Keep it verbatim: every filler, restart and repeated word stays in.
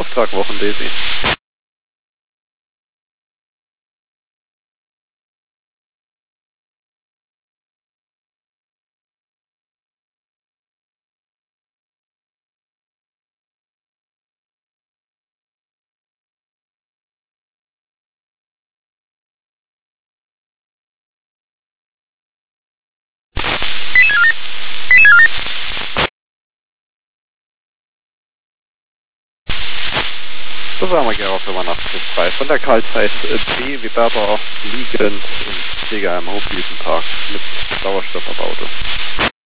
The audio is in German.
Auftrag Wochen-Daisy. Das war mal Gera für Nachtschiff von der Kaltzeit B wie Berber liegend im C G M Hochwiesenpark mit Sauerstofferbaute.